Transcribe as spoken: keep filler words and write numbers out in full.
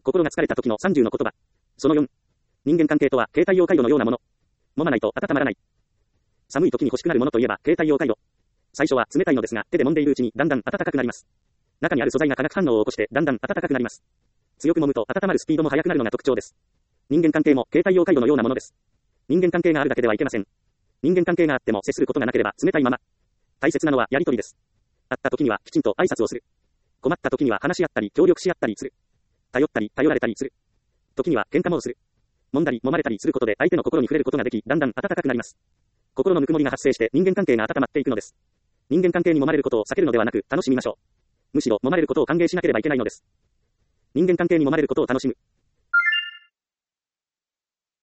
心が疲れた時のさんじゅうの言葉。そのよん。人間関係とは携帯用カイロのようなもの。揉まないと温まらない。寒い時に欲しくなるものといえば携帯用カイロ。最初は冷たいのですが、手で揉んでいるうちにだんだん暖かくなります。中にある素材が化学反応を起こしてだんだん暖かくなります。強く揉むと温まるスピードも速くなるのが特徴です。人間関係も携帯用カイロのようなものです。人間関係があるだけではいけません。人間関係があっても接することがなければ冷たいまま。大切なのはやりとりです。会った時にはきちんと挨拶をする。困った時には話し合ったり協力し合ったりする。頼ったり頼られたりする。時には喧嘩もする。揉んだり揉まれたりすることで相手の心に触れることができ、だんだん温かくなります。心のぬくもりが発生して人間関係が温まっていくのです。人間関係に揉まれることを避けるのではなく楽しみましょう。むしろ揉まれることを歓迎しなければいけないのです。人間関係に揉まれることを楽しむ。